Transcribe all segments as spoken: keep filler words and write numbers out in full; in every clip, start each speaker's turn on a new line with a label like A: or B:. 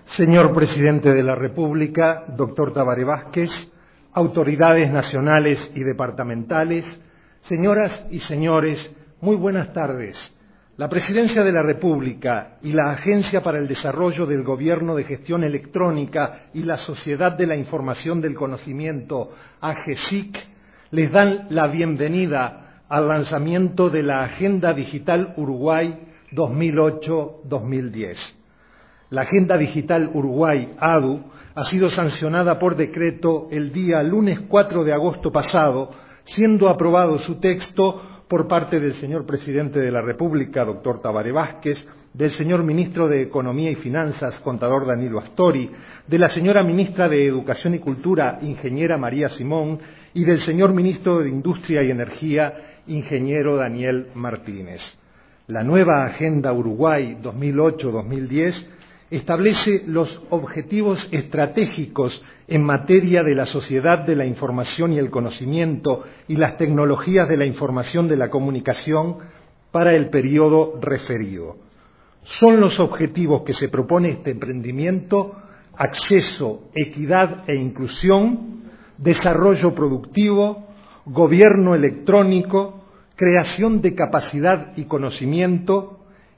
A: Señor Presidente de la República, doctor Tabaré Vázquez, autoridades nacionales y departamentales, señoras y señores, muy buenas tardes. La Presidencia de la República y la Agencia para el Desarrollo del Gobierno de Gestión Electrónica y la Sociedad de la Información del Conocimiento, AGESIC, les dan la bienvenida al lanzamiento de la Agenda Digital Uruguay dos mil ocho a dos mil diez. La Agenda Digital Uruguay, A D U, ha sido sancionada por decreto el día lunes cuatro de agosto pasado, siendo aprobado su texto por parte del señor Presidente de la República, doctor Tabaré Vázquez, del señor Ministro de Economía y Finanzas, contador Danilo Astori, de la señora Ministra de Educación y Cultura, ingeniera María Simón, y del señor Ministro de Industria y Energía, ingeniero Daniel Martínez. La nueva Agenda Uruguay dos mil ocho a dos mil diez establece los objetivos estratégicos en materia de la sociedad de la información y el conocimiento y las tecnologías de la información de la comunicación para el periodo referido. Son los objetivos que se propone este emprendimiento: acceso, equidad e inclusión, desarrollo productivo, gobierno electrónico, creación de capacidad y conocimiento,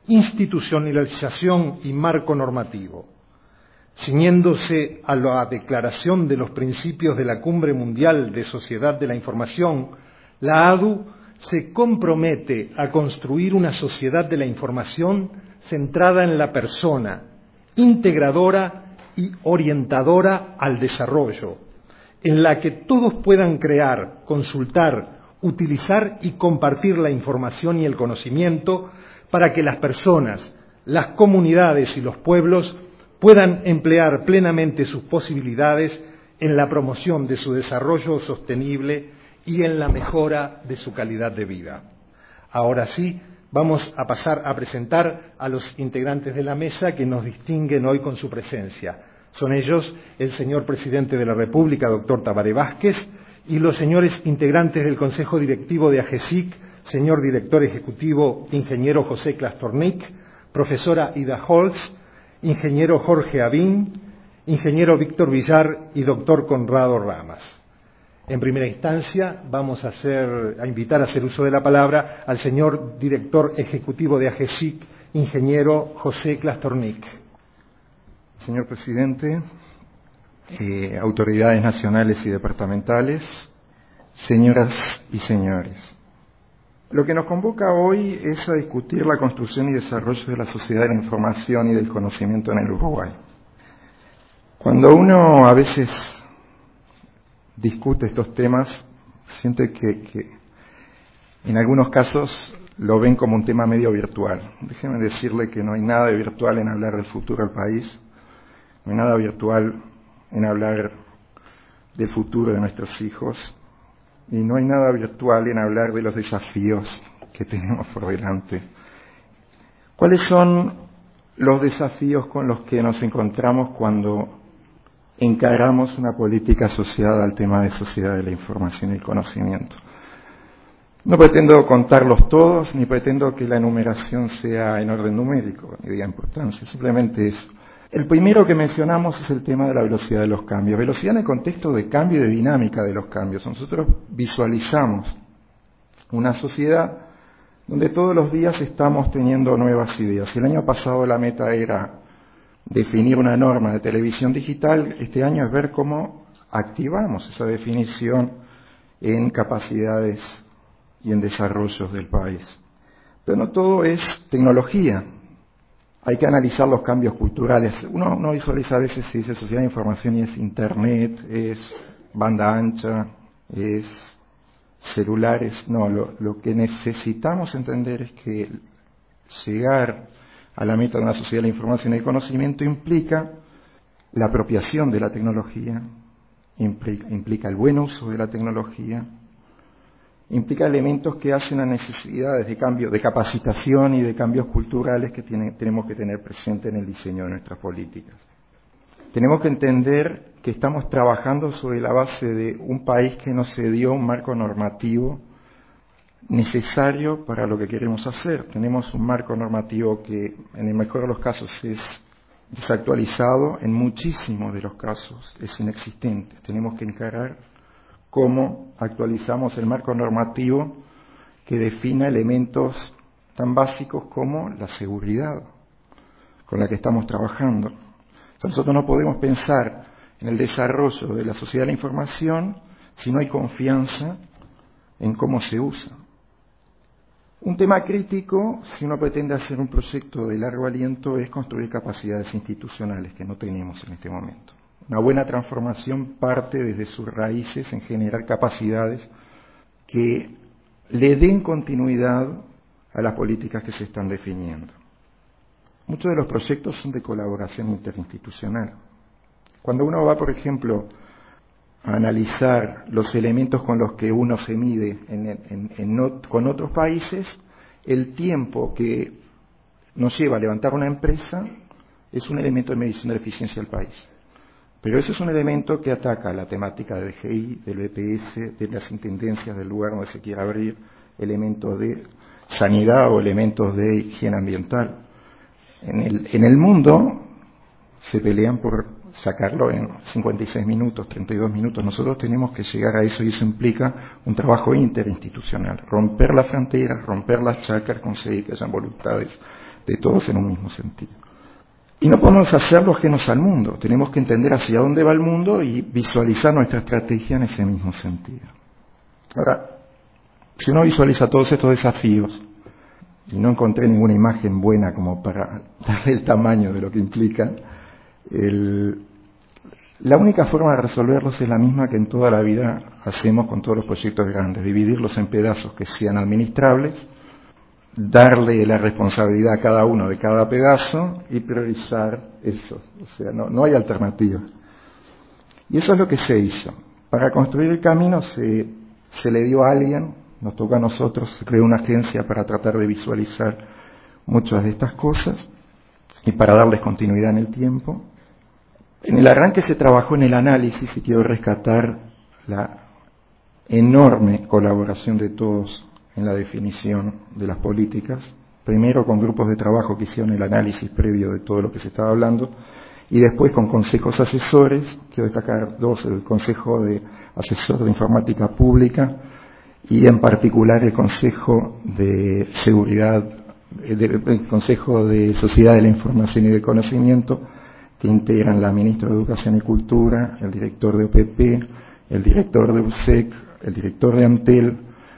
A: institucionalización y marco normativo. Ciñéndose a la declaración de los principios de la Cumbre Mundial de Sociedad de la Información, la A D U se compromete a construir una sociedad de la información centrada en la persona, integradora y orientadora al desarrollo, en la que todos puedan crear, consultar, utilizar y compartir la información y el conocimiento para que las personas, las comunidades y los pueblos puedan emplear plenamente sus posibilidades en la promoción de su desarrollo sostenible y en la mejora de su calidad de vida. Ahora sí, vamos a pasar a presentar a los integrantes de la mesa que nos distinguen hoy con su presencia. Son ellos el señor Presidente de la República, doctor Tabaré Vázquez, y los señores integrantes del Consejo Directivo de AGESIC, señor Director Ejecutivo, ingeniero José Klastornik, profesora Ida Holz, ingeniero Jorge Avín, ingeniero Víctor Villar y doctor Conrado Ramas. En primera instancia, vamos a, hacer, a invitar a hacer uso de la palabra al señor Director Ejecutivo de AGESIC, ingeniero José Klastornik.
B: Señor Presidente, eh, autoridades nacionales y departamentales, señoras y señores. Lo que nos convoca hoy es a discutir la construcción y desarrollo de la sociedad de la información y del conocimiento en el Uruguay. Cuando uno a veces discute estos temas, siente que, que en algunos casos lo ven como un tema medio virtual. Déjenme decirle que no hay nada de virtual en hablar del futuro del país, no hay nada virtual en hablar del futuro de nuestros hijos, y no hay nada virtual en hablar de los desafíos que tenemos por delante. ¿Cuáles son los desafíos con los que nos encontramos cuando encaramos una política asociada al tema de sociedad de la información y el conocimiento? No pretendo contarlos todos, ni pretendo que la enumeración sea en orden numérico, ni diga importancia, simplemente eso. El primero que mencionamos es el tema de la velocidad de los cambios. Velocidad en el contexto de cambio y de dinámica de los cambios. Nosotros visualizamos una sociedad donde todos los días estamos teniendo nuevas ideas. Si el año pasado la meta era definir una norma de televisión digital, este año es ver cómo activamos esa definición en capacidades y en desarrollos del país. Pero no todo es tecnología. Hay que analizar los cambios culturales. Uno no visualiza a veces si dice sociedad de información y es internet, es banda ancha, es celulares. No, lo, lo que necesitamos entender es que llegar a la meta de una sociedad de la información y el conocimiento implica la apropiación de la tecnología, implica, implica el buen uso de la tecnología, implica elementos que hacen a necesidades de cambio, de capacitación y de cambios culturales que tiene, tenemos que tener presente en el diseño de nuestras políticas. Tenemos que entender que estamos trabajando sobre la base de un país que nos dio un marco normativo necesario para lo que queremos hacer. Tenemos un marco normativo que, en el mejor de los casos, es desactualizado, en muchísimos de los casos es inexistente. Tenemos que encarar cómo actualizamos el marco normativo que defina elementos tan básicos como la seguridad con la que estamos trabajando. Entonces, nosotros no podemos pensar en el desarrollo de la sociedad de la información si no hay confianza en cómo se usa. Un tema crítico, si uno pretende hacer un proyecto de largo aliento, es construir capacidades institucionales que no tenemos en este momento. Una buena transformación parte desde sus raíces en generar capacidades que le den continuidad a las políticas que se están definiendo. Muchos de los proyectos son de colaboración interinstitucional. Cuando uno va, por ejemplo, a analizar los elementos con los que uno se mide en, en, en not, con otros países, el tiempo que nos lleva a levantar una empresa es un elemento de medición de la eficiencia del país. Pero eso es un elemento que ataca la temática del D G I, del B P S, de las intendencias del lugar donde se quiera abrir, elementos de sanidad o elementos de higiene ambiental. En el, en el mundo se pelean por sacarlo en cincuenta y seis minutos, treinta y dos minutos. Nosotros tenemos que llegar a eso y eso implica un trabajo interinstitucional, romper las fronteras, romper las chacras, conseguir que hayan voluntades de todos en un mismo sentido. Y no podemos hacerlo ajenos al mundo, tenemos que entender hacia dónde va el mundo y visualizar nuestra estrategia en ese mismo sentido. Ahora, si uno visualiza todos estos desafíos, y no encontré ninguna imagen buena como para darle el tamaño de lo que implica, el, la única forma de resolverlos es la misma que en toda la vida hacemos con todos los proyectos grandes, dividirlos en pedazos que sean administrables, darle la responsabilidad a cada uno de cada pedazo y priorizar eso. O sea, no, no hay alternativa. Y eso es lo que se hizo. Para construir el camino se, se le dio a alguien, nos tocó a nosotros, se creó una agencia para tratar de visualizar muchas de estas cosas y para darles continuidad en el tiempo. En el arranque se trabajó en el análisis y quiero rescatar la enorme colaboración de todos en la definición de las políticas, primero con grupos de trabajo que hicieron el análisis previo de todo lo que se estaba hablando, y después con consejos asesores, quiero destacar dos, el Consejo de Asesor de Informática Pública y en particular el Consejo de Seguridad, el Consejo de Sociedad de la Información y del Conocimiento, que integran la Ministra de Educación y Cultura, el director de O P P, el director de U S E C, el director de Antel,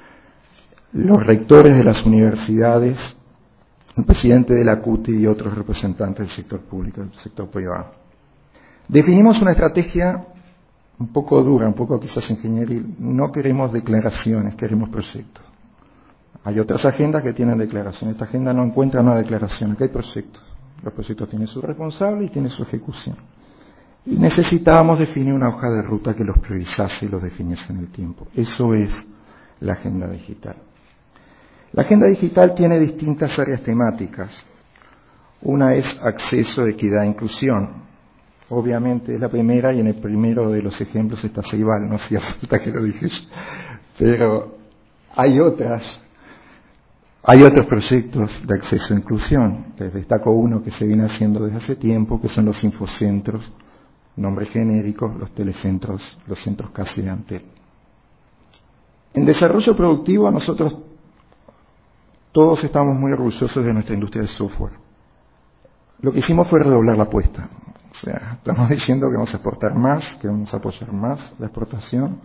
B: los rectores de las universidades, el presidente de la C U T I y otros representantes del sector público y del sector privado. Definimos una estrategia un poco dura, un poco quizás ingenieril. No queremos declaraciones, queremos proyectos. Hay otras agendas que tienen declaraciones. Esta agenda no encuentra una declaración, aquí hay proyectos. Los proyectos tienen su responsable y tienen su ejecución. Y necesitábamos definir una hoja de ruta que los priorizase y los definiese en el tiempo. Eso es la agenda digital. La agenda digital tiene distintas áreas temáticas. Una es acceso, equidad e inclusión. Obviamente es la primera y en el primero de los ejemplos está Ceibal, no hacía falta que lo dijese. Pero hay otras, hay otros proyectos de acceso e inclusión. Les destaco uno que se viene haciendo desde hace tiempo, que son los infocentros, nombres genéricos, los telecentros, los centros casi de Antel. En desarrollo productivo nosotros todos estamos muy orgullosos de nuestra industria de software. Lo que hicimos fue redoblar la apuesta. O sea, estamos diciendo que vamos a exportar más, que vamos a apoyar más la exportación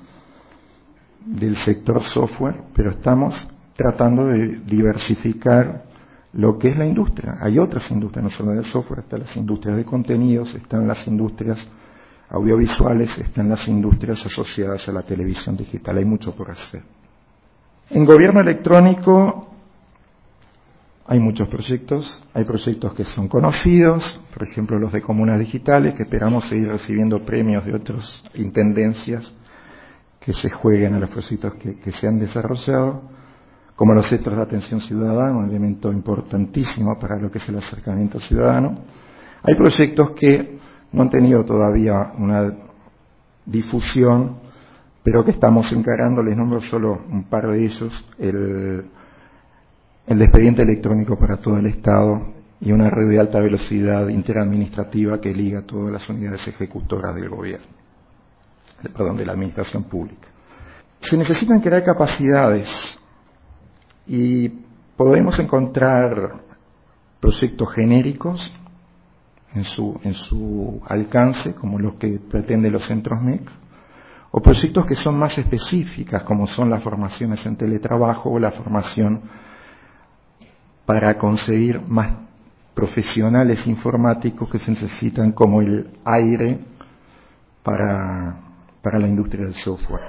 B: del sector software, pero estamos tratando de diversificar lo que es la industria. Hay otras industrias, no solo del software, están las industrias de contenidos, están las industrias audiovisuales, están las industrias asociadas a la televisión digital. Hay mucho por hacer. En gobierno electrónico hay muchos proyectos, hay proyectos que son conocidos, por ejemplo los de comunas digitales, que esperamos seguir recibiendo premios de otras intendencias que se jueguen a los proyectos que, que se han desarrollado, como los centros de atención ciudadana, un elemento importantísimo para lo que es el acercamiento ciudadano. Hay proyectos que no han tenido todavía una difusión, pero que estamos encarando, les nombro solo un par de ellos, el... el expediente electrónico para todo el Estado, y una red de alta velocidad interadministrativa que liga todas las unidades ejecutoras del gobierno, perdón, de la administración pública. Se necesitan crear capacidades y podemos encontrar proyectos genéricos en su, en su alcance, como los que pretenden los centros M E C, o proyectos que son más específicas, como son las formaciones en teletrabajo o la formación para conseguir más profesionales informáticos que se necesitan como el aire para, para la industria del software.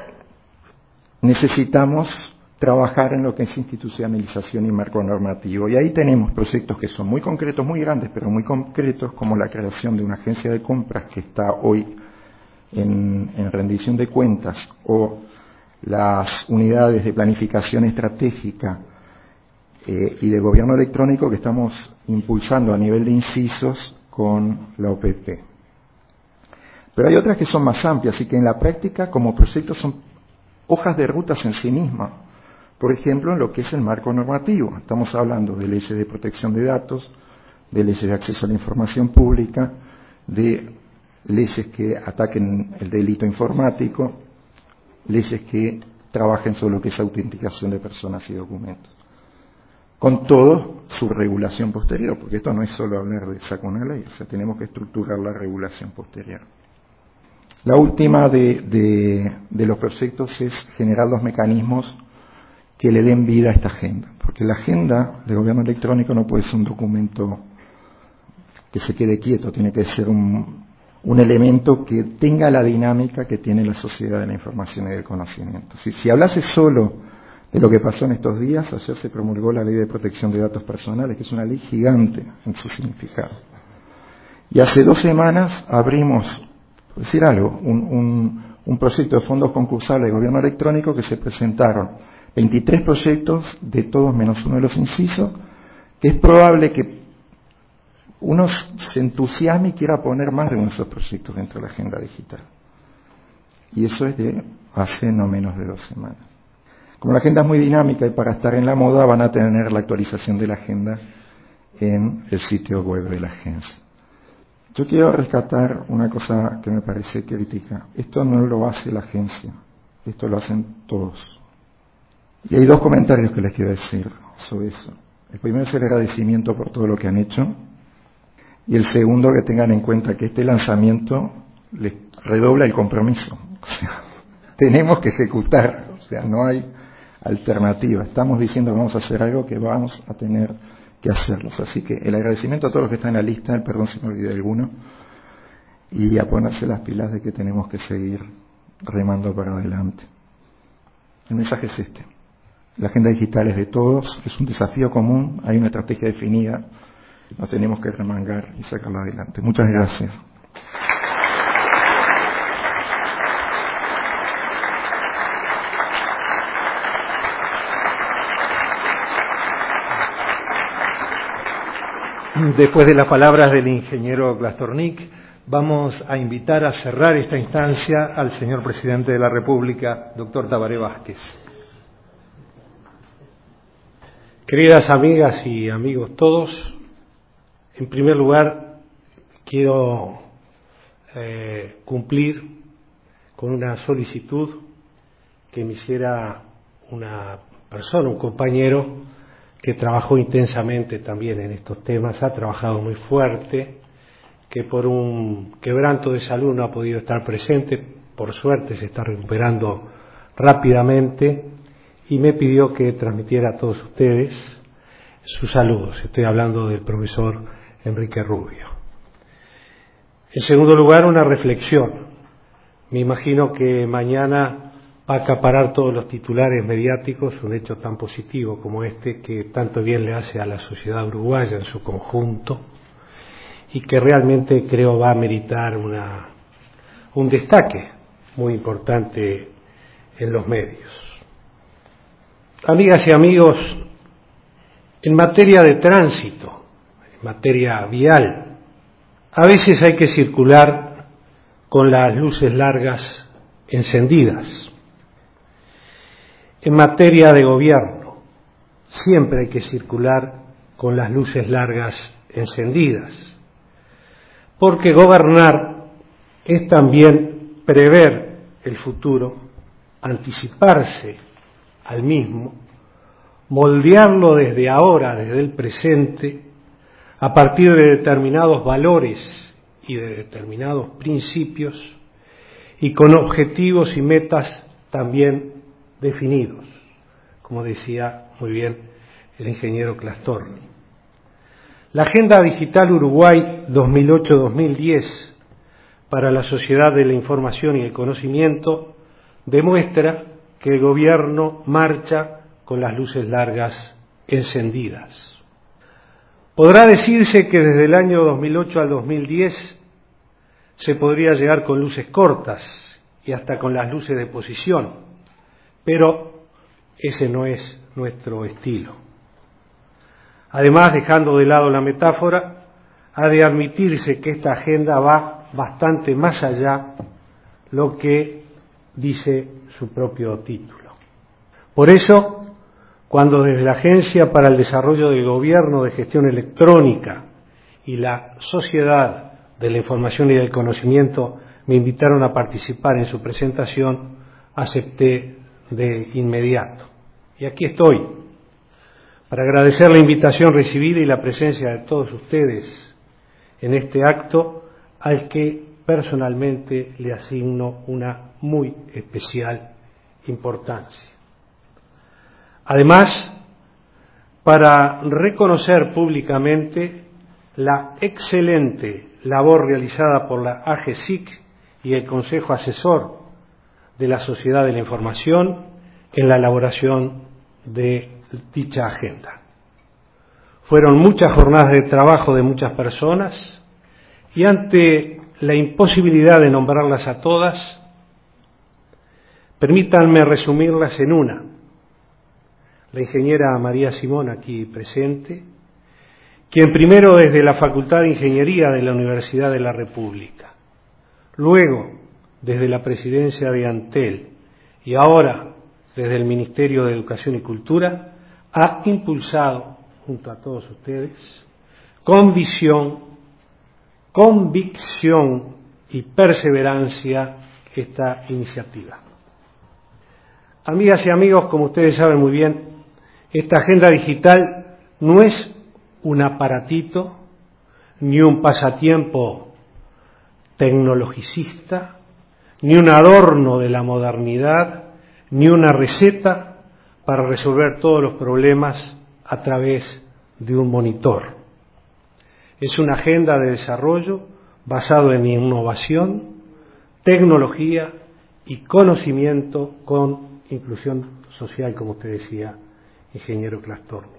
B: Necesitamos trabajar en lo que es institucionalización y marco normativo, y ahí tenemos proyectos que son muy concretos, muy grandes, pero muy concretos, como la creación de una agencia de compras que está hoy en, en rendición de cuentas, o las unidades de planificación estratégica eh, y de gobierno electrónico que estamos impulsando a nivel de incisos con la O P P. Pero hay otras que son más amplias y que en la práctica como proyectos son hojas de rutas en sí mismas. Por ejemplo, en lo que es el marco normativo. Estamos hablando de leyes de protección de datos, de leyes de acceso a la información pública, de leyes que ataquen el delito informático, leyes que trabajen sobre lo que es autenticación de personas y documentos. Con todo, su regulación posterior, porque esto no es solo hablar de sacar una ley, o sea, tenemos que estructurar la regulación posterior. La última de, de, de los proyectos es generar los mecanismos que le den vida a esta agenda, porque la agenda de gobierno electrónico no puede ser un documento que se quede quieto, tiene que ser un, un elemento que tenga la dinámica que tiene la sociedad de la información y del conocimiento. Si, si hablase solo de lo que pasó en estos días, ayer se promulgó la Ley de Protección de Datos Personales, que es una ley gigante en su significado. Y hace dos semanas abrimos, por decir algo, un, un, un proyecto de fondos concursables de gobierno electrónico que se presentaron veintitrés proyectos, de todos menos uno de los incisos, que es probable que uno se entusiasme y quiera poner más de uno de esos proyectos dentro de la agenda digital. Y eso es de hace no menos de dos semanas. Como la agenda es muy dinámica y para estar en la moda van a tener la actualización de la agenda en el sitio web de la agencia. Yo quiero rescatar una cosa que me parece crítica. Esto no lo hace la agencia, esto lo hacen todos. Y hay dos comentarios que les quiero decir sobre eso. El primero es el agradecimiento por todo lo que han hecho, y el segundo, que tengan en cuenta que este lanzamiento les redobla el compromiso. O sea, tenemos que ejecutar, o sea, no hay alternativa. Estamos diciendo que vamos a hacer algo que vamos a tener que hacerlo. Así que el agradecimiento a todos los que están en la lista, el perdón si me olvidé de alguno, y a ponerse las pilas de que tenemos que seguir remando para adelante. El mensaje es este. La agenda digital es de todos, es un desafío común, hay una estrategia definida, nos tenemos que remangar y sacarla adelante. Muchas gracias.
A: Después de las palabras del ingeniero Glastornik, vamos a invitar a cerrar esta instancia al señor presidente de la República, doctor Tabaré Vázquez.
C: Queridas amigas y amigos todos, en primer lugar quiero eh, cumplir con una solicitud que me hiciera una persona, un compañero que trabajó intensamente también en estos temas, ha trabajado muy fuerte, que por un quebranto de salud no ha podido estar presente, por suerte se está recuperando rápidamente, y me pidió que transmitiera a todos ustedes sus saludos. Estoy hablando del profesor Enrique Rubio. En segundo lugar, una reflexión. Me imagino que mañana va a acaparar todos los titulares mediáticos un hecho tan positivo como este, que tanto bien le hace a la sociedad uruguaya en su conjunto, y que realmente creo va a meritar una, un destaque muy importante en los medios. Amigas y amigos, en materia de tránsito, en materia vial, a veces hay que circular con las luces largas encendidas. En materia de gobierno, siempre hay que circular con las luces largas encendidas, porque gobernar es también prever el futuro, anticiparse al mismo, moldearlo desde ahora, desde el presente, a partir de determinados valores y de determinados principios, y con objetivos y metas también definidos, como decía muy bien el ingeniero Clastorni. La Agenda Digital Uruguay dos mil ocho a dos mil diez para la sociedad de la información y el conocimiento demuestra que el gobierno marcha con las luces largas encendidas. Podrá decirse que desde el año dos mil ocho al dos mil diez se podría llegar con luces cortas y hasta con las luces de posición, pero ese no es nuestro estilo. Además, dejando de lado la metáfora, ha de admitirse que esta agenda va bastante más allá de lo que dice su propio título. Por eso, cuando desde la Agencia para el Desarrollo del Gobierno de Gestión Electrónica y la Sociedad de la Información y del Conocimiento me invitaron a participar en su presentación, acepté de inmediato. Y aquí estoy, para agradecer la invitación recibida y la presencia de todos ustedes en este acto, al que personalmente le asigno una muy especial importancia. Además, para reconocer públicamente la excelente labor realizada por la A G S I C y el Consejo Asesor de la Sociedad de la Información en la elaboración de dicha agenda. Fueron muchas jornadas de trabajo de muchas personas y ante la imposibilidad de nombrarlas a todas, permítanme resumirlas en una. La ingeniera María Simón, aquí presente, quien primero desde la Facultad de Ingeniería de la Universidad de la República, luego desde la Presidencia de Antel y ahora desde el Ministerio de Educación y Cultura, ha impulsado, junto a todos ustedes, con visión, convicción y perseverancia esta iniciativa. Amigas y amigos, como ustedes saben muy bien, esta agenda digital no es un aparatito ni un pasatiempo tecnologicista, ni un adorno de la modernidad, ni una receta para resolver todos los problemas a través de un monitor. Es una agenda de desarrollo basado en innovación, tecnología y conocimiento con inclusión social, como usted decía, ingeniero Clastorni.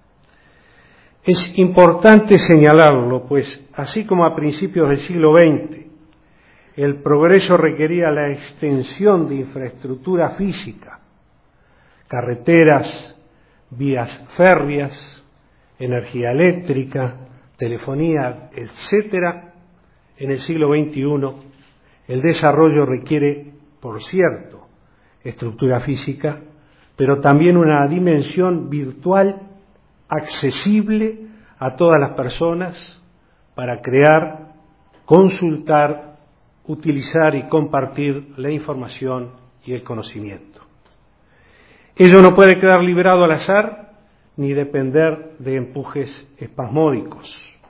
C: Es importante señalarlo, pues así como a principios del siglo veinte el progreso requería la extensión de infraestructura física, carreteras, vías férreas, energía eléctrica, telefonía, etcétera, en el siglo veintiuno el desarrollo requiere, por cierto, estructura física, pero también una dimensión virtual accesible a todas las personas para crear, consultar, utilizar y compartir la información y el conocimiento. Ello no puede quedar librado al azar ni depender de empujes espasmódicos.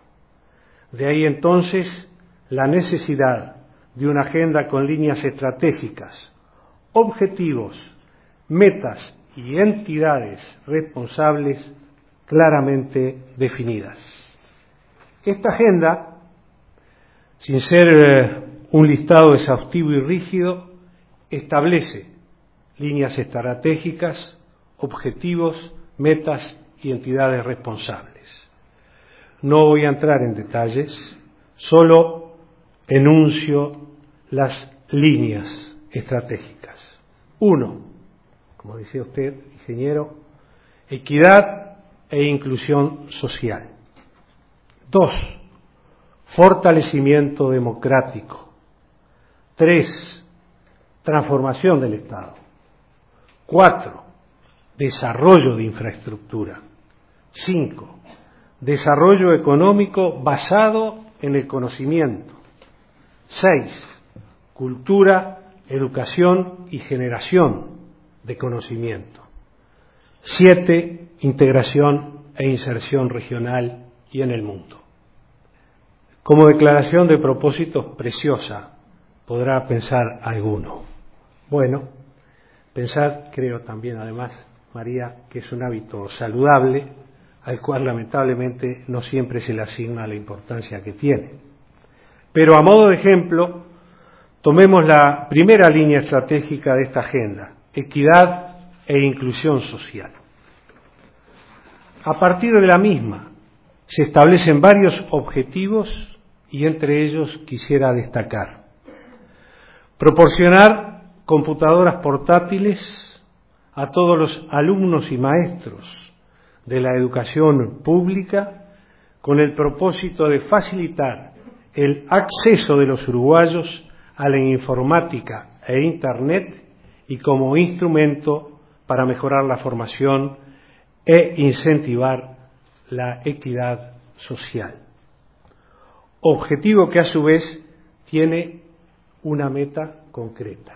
C: De ahí entonces la necesidad de una agenda con líneas estratégicas, objetivos, metas y entidades responsables claramente definidas. Esta agenda, sin ser eh, un listado exhaustivo y rígido, establece líneas estratégicas, objetivos, metas y entidades responsables. No voy a entrar en detalles, solo enuncio las líneas estratégicas. Uno, como decía usted, ingeniero, equidad e inclusión social. Dos, fortalecimiento democrático. Tres, transformación del Estado. Cuatro, desarrollo de infraestructura. Cinco, desarrollo económico basado en el conocimiento. Seis, cultura, educación y generación de conocimiento. Siete, integración e inserción regional y en el mundo. Como declaración de propósitos preciosa, podrá pensar alguno. Bueno, pensar, creo también además, María, que es un hábito saludable, al cual lamentablemente no siempre se le asigna la importancia que tiene. Pero a modo de ejemplo, tomemos la primera línea estratégica de esta agenda, equidad e inclusión social. A partir de la misma se establecen varios objetivos y entre ellos quisiera destacar: proporcionar computadoras portátiles a todos los alumnos y maestros de la educación pública con el propósito de facilitar el acceso de los uruguayos a la informática e Internet y como instrumento para mejorar la formación e incentivar la equidad social. Objetivo que a su vez tiene una meta concreta: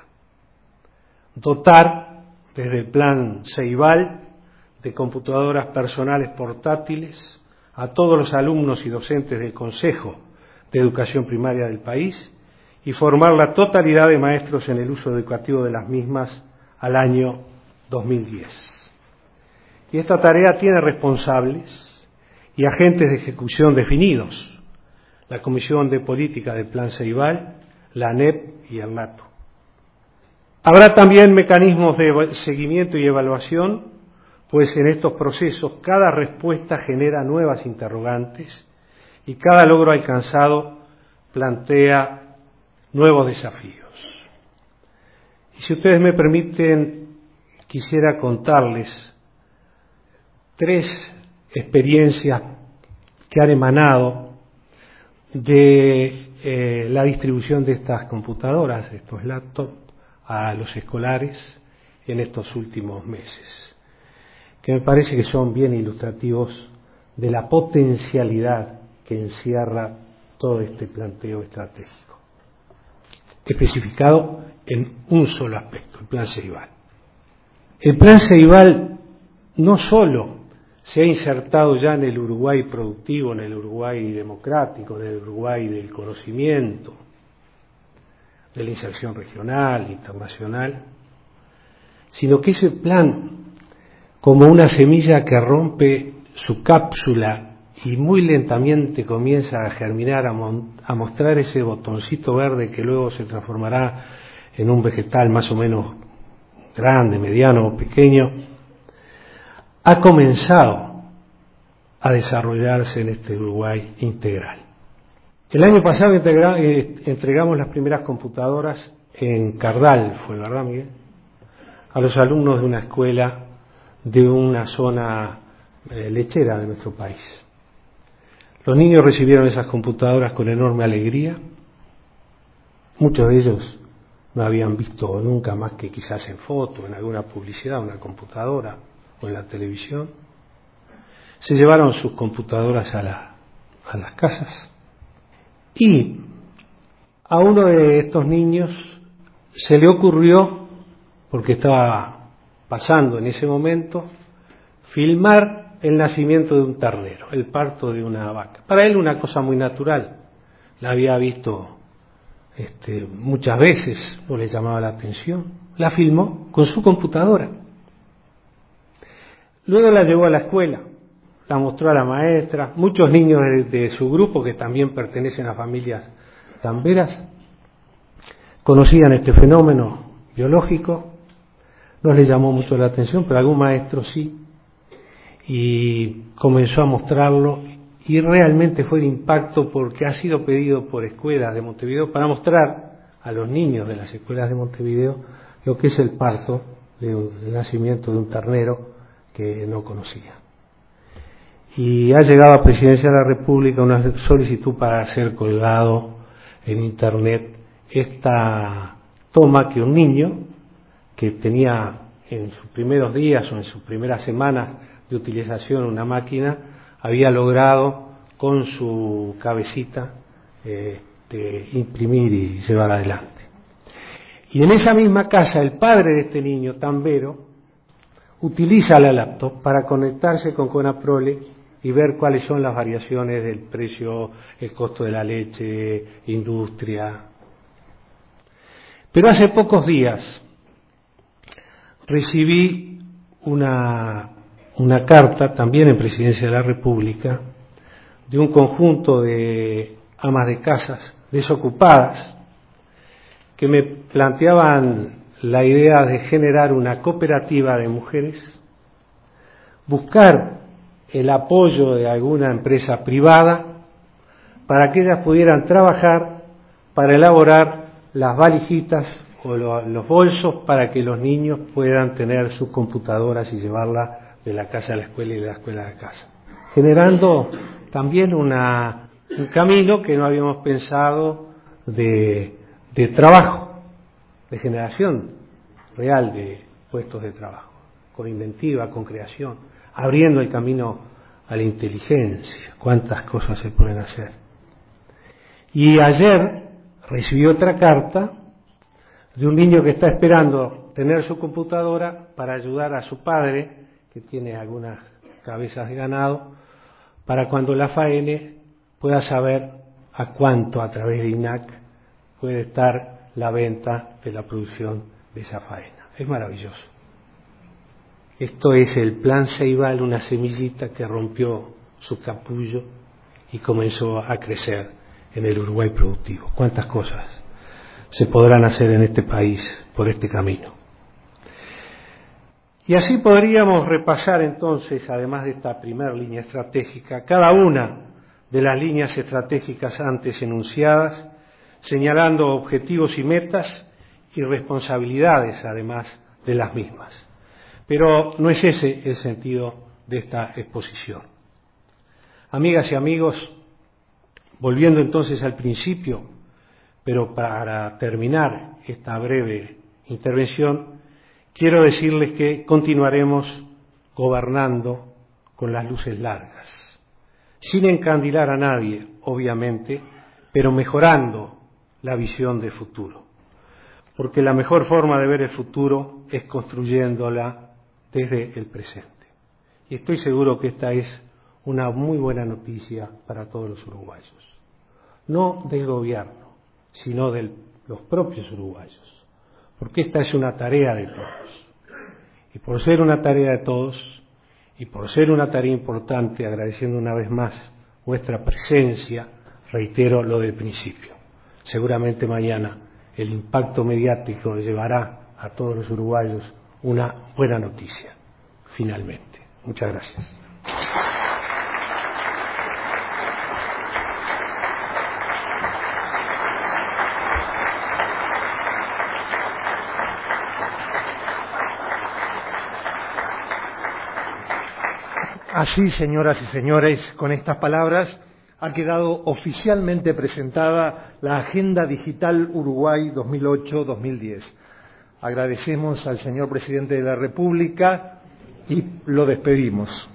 C: dotar desde el plan Ceibal de computadoras personales portátiles a todos los alumnos y docentes del Consejo de Educación Primaria del país y formar la totalidad de maestros en el uso educativo de las mismas al año dos mil diez. Y esta tarea tiene responsables y agentes de ejecución definidos: la Comisión de Política del Plan Ceibal, la ANEP y el NATO. Habrá también mecanismos de seguimiento y evaluación, pues en estos procesos cada respuesta genera nuevas interrogantes y cada logro alcanzado plantea nuevos desafíos. Y si ustedes me permiten, quisiera contarles tres experiencias que han emanado de eh, la distribución de estas computadoras, de estos laptops, a los escolares en estos últimos meses, que me parece que son bien ilustrativos de la potencialidad que encierra todo este planteo estratégico, especificado en un solo aspecto, el Plan Ceibal. El Plan Ceibal no solo se ha insertado ya en el Uruguay productivo, en el Uruguay democrático, en el Uruguay del conocimiento, de la inserción regional, internacional, sino que ese plan, como una semilla que rompe su cápsula y muy lentamente comienza a germinar, a, mon- a mostrar ese botoncito verde que luego se transformará en un vegetal más o menos grande, mediano o pequeño, ha comenzado a desarrollarse en este Uruguay integral. El año pasado integra- eh, entregamos las primeras computadoras en Cardal, fue verdad, Miguel, a los alumnos de una escuela de una zona eh, lechera de nuestro país. Los niños recibieron esas computadoras con enorme alegría. Muchos de ellos no habían visto nunca más que quizás en foto, en alguna publicidad, una computadora o en la televisión. Se llevaron sus computadoras a, la, a las casas. Y a uno de estos niños se le ocurrió, porque estaba pasando en ese momento, filmar el nacimiento de un ternero, el parto de una vaca. Para él una cosa muy natural, la había visto este, muchas veces, no le llamaba la atención, la filmó con su computadora. Luego la llevó a la escuela, la mostró a la maestra, muchos niños de, de su grupo, que también pertenecen a familias tamberas, conocían este fenómeno biológico, no les llamó mucho la atención, pero algún maestro sí, y comenzó a mostrarlo, y realmente fue de impacto porque ha sido pedido por escuelas de Montevideo para mostrar a los niños de las escuelas de Montevideo lo que es el parto, de un, el nacimiento de un ternero que no conocía. Y ha llegado a Presidencia de la República una solicitud para ser colgado en Internet esta toma que un niño que tenía en sus primeros días o en sus primeras semanas de utilización una máquina había logrado con su cabecita eh, de imprimir y llevar adelante. Y en esa misma casa el padre de este niño, Tambero, utiliza la laptop para conectarse con Conaprole y ver cuáles son las variaciones del precio, el costo de la leche, industria. Pero hace pocos días recibí una, una carta, también en Presidencia de la República, de un conjunto de amas de casas desocupadas que me planteaban la idea de generar una cooperativa de mujeres, buscar el apoyo de alguna empresa privada para que ellas pudieran trabajar para elaborar las valijitas o los bolsos para que los niños puedan tener sus computadoras y llevarlas de la casa a la escuela y de la escuela a la casa, generando también una, un camino que no habíamos pensado de, de trabajo, de generación real de puestos de trabajo, con inventiva, con creación, abriendo el camino a la inteligencia, cuántas cosas se pueden hacer. Y ayer recibí otra carta de un niño que está esperando tener su computadora para ayudar a su padre, que tiene algunas cabezas de ganado, para cuando la faene pueda saber a cuánto a través de I N A C puede estar la venta de la producción de esa faena. Es maravilloso. Esto es el plan Ceibal, una semillita que rompió su capullo y comenzó a crecer en el Uruguay productivo. ¿Cuántas cosas se podrán hacer en este país por este camino? Y así podríamos repasar entonces, además de esta primera línea estratégica, cada una de las líneas estratégicas antes enunciadas, señalando objetivos y metas y responsabilidades además de las mismas. Pero no es ese el sentido de esta exposición. Amigas y amigos, volviendo entonces al principio, pero para terminar esta breve intervención, quiero decirles que continuaremos gobernando con las luces largas, sin encandilar a nadie, obviamente, pero mejorando la visión de futuro. Porque la mejor forma de ver el futuro es construyéndola desde el presente. Y estoy seguro que esta es una muy buena noticia para todos los uruguayos. No del gobierno, sino de los propios uruguayos. Porque esta es una tarea de todos. Y por ser una tarea de todos, y por ser una tarea importante, agradeciendo una vez más vuestra presencia, reitero lo del principio. Seguramente mañana el impacto mediático llevará a todos los uruguayos una buena noticia, finalmente. Muchas gracias.
A: Así, señoras y señores, con estas palabras ha quedado oficialmente presentada la Agenda Digital Uruguay dos mil ocho a dos mil diez. Agradecemos al señor Presidente de la República y lo despedimos.